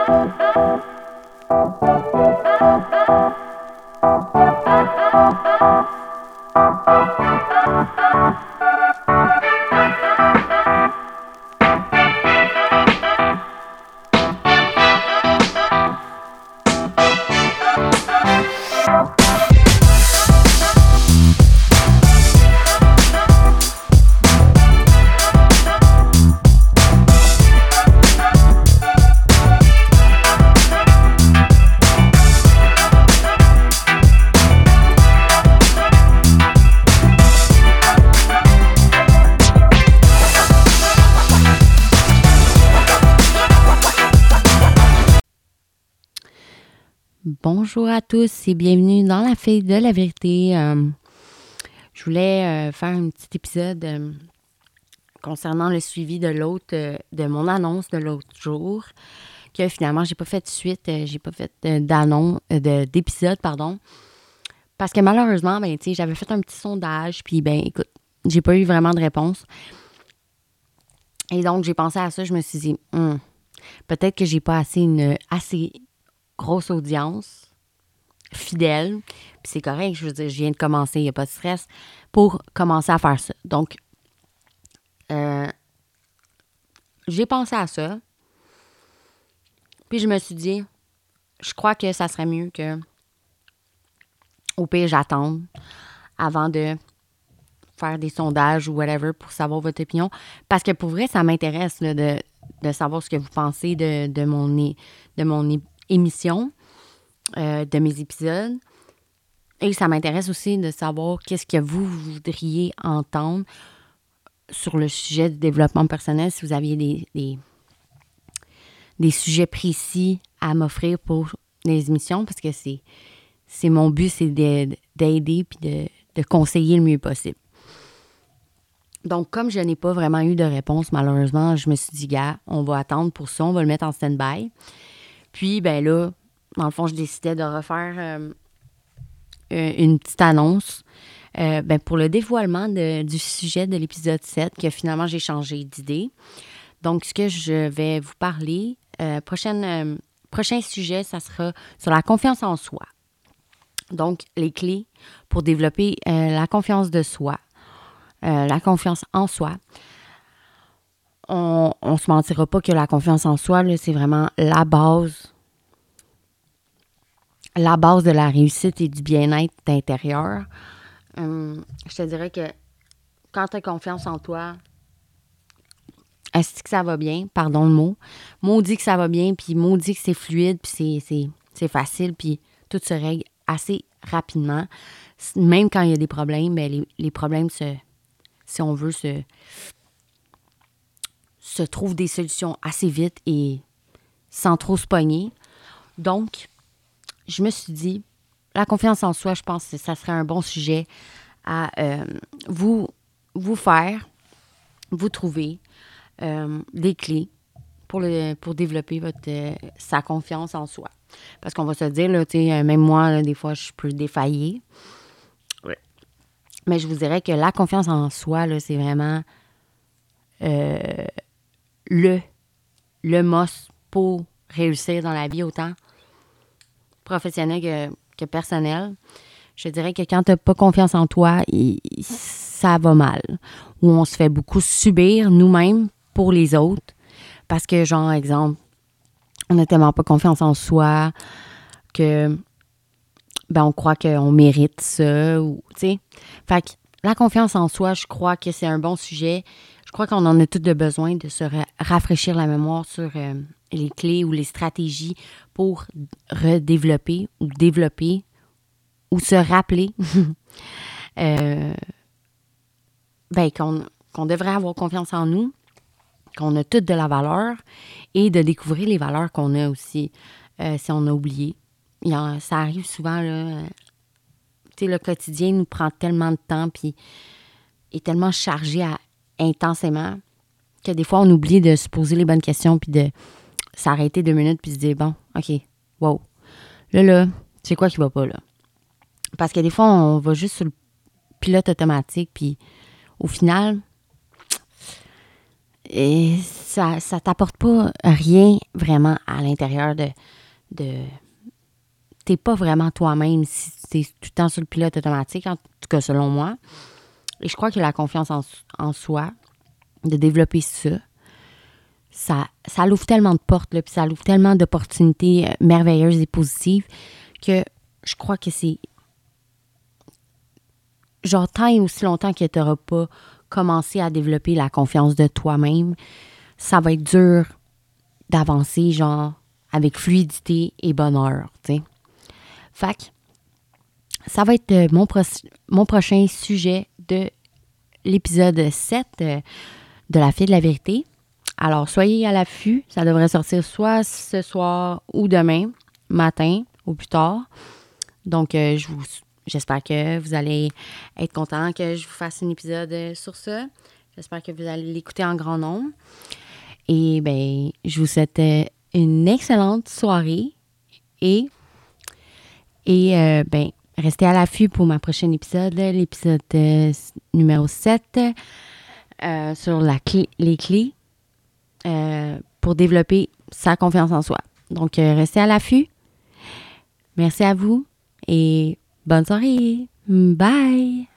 Bonjour à tous et bienvenue dans la fille de la vérité. Je voulais faire un petit épisode concernant le suivi de de mon annonce de l'autre jour, que finalement j'ai pas fait de suite, j'ai pas fait d'épisode, parce que malheureusement, j'avais fait un petit sondage, puis écoute, j'ai pas eu vraiment de réponse. Et donc j'ai pensé à ça, je me suis dit, peut-être que j'ai pas une assez grosse audience, fidèle, puis c'est correct, je veux dire, je viens de commencer, il n'y a pas de stress, pour commencer à faire ça. Donc, j'ai pensé à ça, puis je me suis dit, je crois que ça serait mieux que, au pire, j'attende avant de faire des sondages ou whatever pour savoir votre opinion, parce que pour vrai, ça m'intéresse là, de savoir ce que vous pensez de mon émission, de mes épisodes. Et ça m'intéresse aussi de savoir qu'est-ce que vous voudriez entendre sur le sujet du développement personnel, si vous aviez des sujets précis à m'offrir pour les émissions, parce que c'est mon but, c'est d'aider puis de conseiller le mieux possible. Donc, comme je n'ai pas vraiment eu de réponse, malheureusement, je me suis dit, gars, on va attendre pour ça, on va le mettre en stand-by. Puis, là, dans le fond, je décidais de refaire une petite annonce pour le dévoilement du sujet de l'épisode 7, que finalement, j'ai changé d'idée. Donc, ce que je vais vous parler, prochain sujet, ça sera sur la confiance en soi. Donc, les clés pour développer la confiance de soi, la confiance en soi. On se mentira pas que la confiance en soi, là, c'est vraiment la base de la réussite et du bien-être intérieur. Je te dirais que quand tu as confiance en toi, est-ce que ça va bien? Pardon le mot. Maudit que ça va bien, puis maudit que c'est fluide, puis c'est facile, puis tout se règle assez rapidement. Même quand il y a des problèmes, les problèmes, si on veut, se trouvent des solutions assez vite et sans trop se pogner. Donc, je me suis dit, la confiance en soi, je pense que ça serait un bon sujet à vous trouver des clés pour développer sa confiance en soi. Parce qu'on va se dire, là, même moi, là, des fois, je peux défaillir. Ouais. Mais je vous dirais que la confiance en soi, là, c'est vraiment le must pour réussir dans la vie, autant professionnelle que personnelle. Je dirais que quand tu n'as pas confiance en toi, ça va mal. Ou on se fait beaucoup subir nous-mêmes pour les autres. Parce que, genre, exemple, on n'a tellement pas confiance en soi que on croit qu'on mérite ça. Ou, tu sais. Fait que la confiance en soi, je crois que c'est un bon sujet. Je crois qu'on en a tous besoin de se rafraîchir la mémoire sur les clés ou les stratégies pour redévelopper ou développer ou se rappeler qu'on devrait avoir confiance en nous, qu'on a toutes de la valeur et de découvrir les valeurs qu'on a aussi si on a oublié. Ça arrive souvent, là, tu sais, le quotidien nous prend tellement de temps puis est tellement chargé intensément que des fois, on oublie de se poser les bonnes questions puis de s'arrêter 2 minutes puis se dire, bon, OK, wow, là, c'est quoi qui va pas, là? Parce que des fois, on va juste sur le pilote automatique puis au final, ça t'apporte pas rien vraiment à l'intérieur de t'es pas vraiment toi-même si t'es tout le temps sur le pilote automatique, en tout cas selon moi. Et je crois que la confiance en soi, de développer ça l'ouvre tellement de portes, là, puis ça l'ouvre tellement d'opportunités merveilleuses et positives que je crois que c'est genre tant et aussi longtemps que tu n'auras pas commencé à développer la confiance de toi-même, ça va être dur d'avancer genre avec fluidité et bonheur, tu sais. Fait que ça va être mon prochain sujet de l'épisode 7 de La Fille de la Vérité. Alors, soyez à l'affût. Ça devrait sortir soit ce soir ou demain matin ou plus tard. Donc, j'espère que vous allez être content que je vous fasse un épisode sur ça. J'espère que vous allez l'écouter en grand nombre. Et bien, je vous souhaite une excellente soirée et ben, restez à l'affût pour ma prochaine épisode, l'épisode numéro 7 sur les clés pour développer sa confiance en soi. Donc, restez à l'affût. Merci à vous et bonne soirée. Bye!